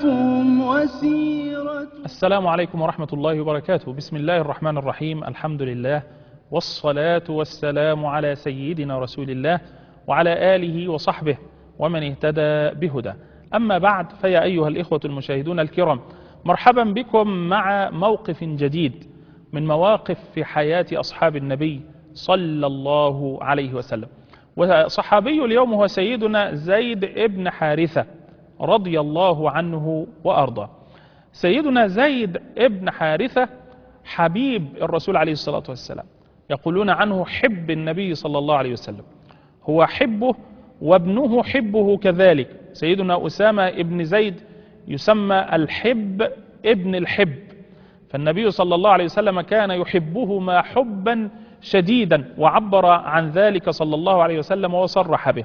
سلفهم وسيرة. السلام عليكم ورحمة الله وبركاته. بسم الله الرحمن الرحيم. الحمد لله والصلاة والسلام على سيدنا رسول الله وعلى آله وصحبه ومن اهتدى بهدى. أما بعد، فيا أيها الإخوة المشاهدون الكرام، مرحبا بكم مع موقف جديد من مواقف في حياة أصحاب النبي صلى الله عليه وسلم. وصحابي اليوم هو سيدنا زيد ابن حارثة رضي الله عنه وأرضاه. سيدنا زيد ابن حارثة حبيب الرسول عليه الصلاة والسلام، يقولون عنه حب النبي صلى الله عليه وسلم، هو حبه وابنه حبه كذلك. سيدنا أسامة ابن زيد يسمى الحب ابن الحب، فالنبي صلى الله عليه وسلم كان يحبهما حبا شديدا، وعبر عن ذلك صلى الله عليه وسلم وصرح به.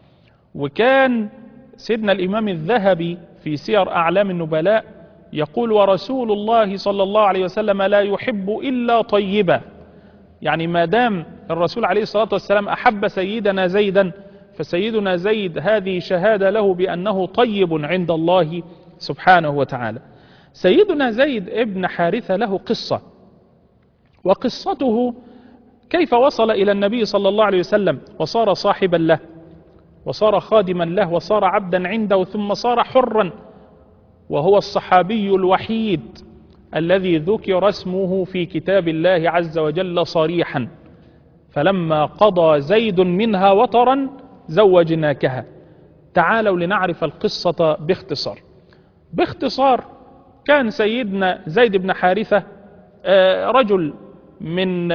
وكان سيدنا الإمام الذهبي في سير أعلام النبلاء يقول: ورسول الله صلى الله عليه وسلم لا يحب إلا طيبا. يعني ما دام الرسول عليه الصلاة والسلام أحب سيدنا زيدا، فسيدنا زيد هذه شهادة له بأنه طيب عند الله سبحانه وتعالى. سيدنا زيد ابن حارثة له قصة، وقصته كيف وصل إلى النبي صلى الله عليه وسلم وصار صاحبا له، وصار خادما له، وصار عبدا عنده، ثم صار حرا، وهو الصحابي الوحيد الذي ذكر اسمه في كتاب الله عز وجل صريحا: فلما قضى زيد منها وطرا زوجناكها. تعالوا لنعرف القصة باختصار. باختصار، كان سيدنا زيد بن حارثة رجل من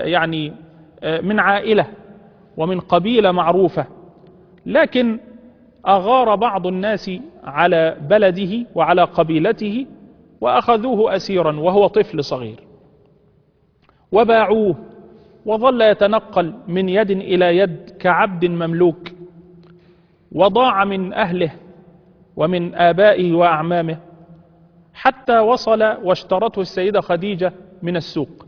من عائلة ومن قبيلة معروفة، لكن أغار بعض الناس على بلده وعلى قبيلته وأخذوه أسيرا وهو طفل صغير، وباعوه، وظل يتنقل من يد إلى يد كعبد مملوك، وضاع من أهله ومن آبائه وأعمامه، حتى وصل واشترته السيدة خديجة من السوق.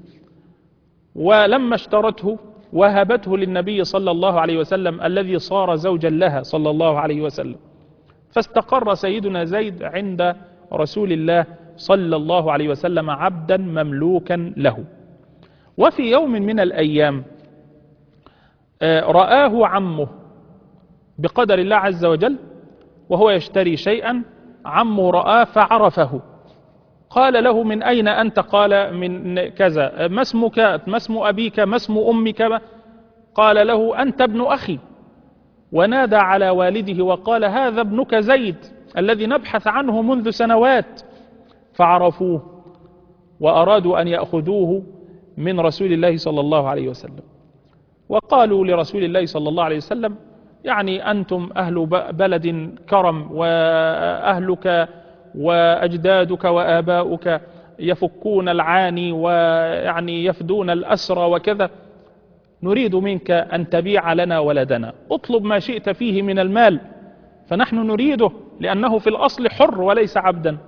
ولما اشترته وهبته للنبي صلى الله عليه وسلم الذي صار زوجا لها صلى الله عليه وسلم، فاستقر سيدنا زيد عند رسول الله صلى الله عليه وسلم عبدا مملوكا له. وفي يوم من الأيام رآه عمه بقدر الله عز وجل وهو يشتري شيئا، عمه رآه فعرفه، قال له: من أين أنت؟ قال: من كذا. ما اسمك؟ ما اسم أبيك؟ ما اسم أمك؟ قال له: أنت ابن أخي. ونادى على والده وقال: هذا ابنك زيد الذي نبحث عنه منذ سنوات. فعرفوه وأرادوا أن يأخذوه من رسول الله صلى الله عليه وسلم، وقالوا لرسول الله صلى الله عليه وسلم: يعني أنتم أهل بلد كرم، وأهلك وأجدادك وآباؤك يفكون العاني ويعني يفدون الأسرى وكذا، نريد منك أن تبيع لنا ولدنا، اطلب ما شئت فيه من المال، فنحن نريده لأنه في الأصل حر وليس عبدا.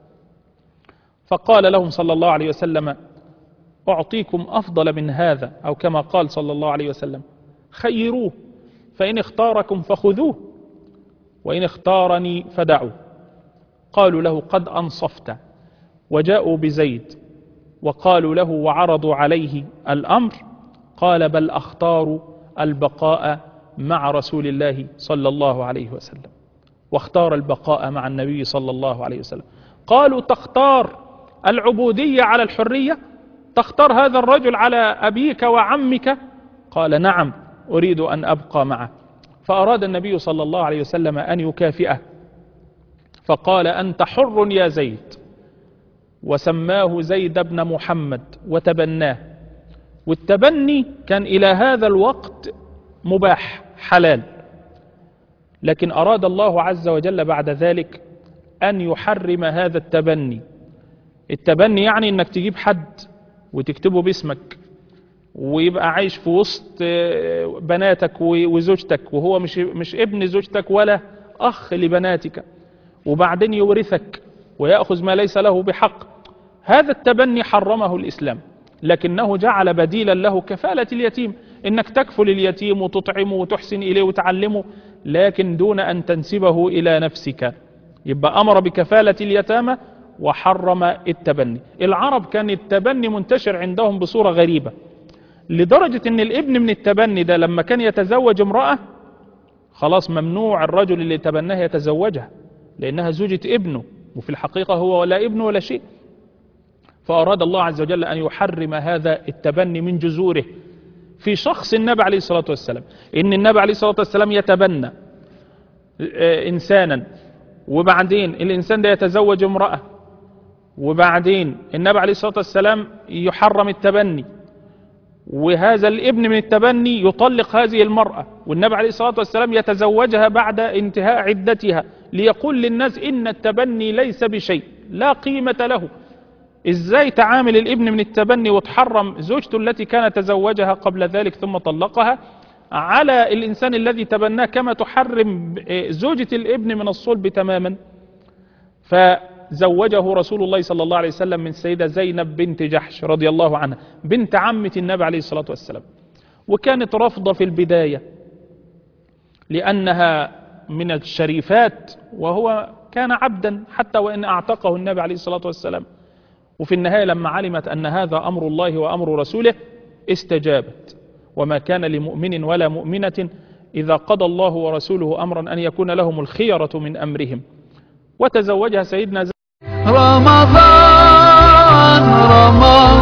فقال لهم صلى الله عليه وسلم: أعطيكم أفضل من هذا، أو كما قال صلى الله عليه وسلم: خيروه، فإن اختاركم فخذوه، وإن اختارني فدعوا. قالوا له: قد أنصفت. وجاءوا بزيد وقالوا له وعرضوا عليه الأمر، قال: بل أختار البقاء مع رسول الله صلى الله عليه وسلم، واختار البقاء مع النبي صلى الله عليه وسلم. قالوا: تختار العبودية على الحرية؟ تختار هذا الرجل على أبيك وعمك؟ قال: نعم، أريد أن أبقى معه. فأراد النبي صلى الله عليه وسلم أن يكافئه، فقال: أنت حر يا زيد، وسماه زيد بن محمد وتبناه. والتبني كان إلى هذا الوقت مباح حلال، لكن أراد الله عز وجل بعد ذلك أن يحرم هذا التبني. التبني يعني أنك تجيب حد وتكتبه باسمك ويبقى عايش في وسط بناتك وزوجتك، وهو مش ابن زوجتك ولا أخ لبناتك، وبعدين يورثك ويأخذ ما ليس له بحق. هذا التبني حرمه الإسلام، لكنه جعل بديلا له كفالة اليتيم، إنك تكفل اليتيم وتطعمه وتحسن إليه وتعلمه، لكن دون أن تنسبه إلى نفسك. يبقى أمر بكفالة اليتامى وحرم التبني. العرب كان التبني منتشر عندهم بصورة غريبة، لدرجة ان الابن من التبني ده لما كان يتزوج امرأة خلاص ممنوع الرجل اللي تبناه يتزوجها، لأنها زوجة ابنه، وفي الحقيقة هو ولا ابن ولا شيء. فأراد الله عز وجل أن يحرم هذا التبني من جذوره في شخص النبي عليه الصلاة والسلام. إن النبي عليه الصلاة والسلام يتبنى إنسانا، وبعدين الإنسان ده يتزوج امرأة، وبعدين النبي عليه الصلاة والسلام يحرم التبني، وهذا الابن من التبني يطلق هذه المرأة، والنبي عليه الصلاة والسلام يتزوجها بعد انتهاء عدتها، ليقول للناس إن التبني ليس بشيء لا قيمة له. إزاي تعامل الابن من التبني وتحرم زوجته التي كان تزوجها قبل ذلك ثم طلقها على الإنسان الذي تبناه، كما تحرم زوجة الابن من الصلب تماما. فزوجه رسول الله صلى الله عليه وسلم من سيدة زينب بنت جحش رضي الله عنها، بنت عمة النبي عليه الصلاة والسلام، وكانت رافضة في البداية لأنها من الشريفات، وهو كان عبدا حتى وإن أعتقه النبي عليه الصلاة والسلام. وفي النهاية لما علمت أن هذا أمر الله وأمر رسوله استجابت. وما كان لمؤمن ولا مؤمنة إذا قضى الله ورسوله أمرا أن يكون لهم الخيرة من أمرهم. وتزوجها سيدنا رمضان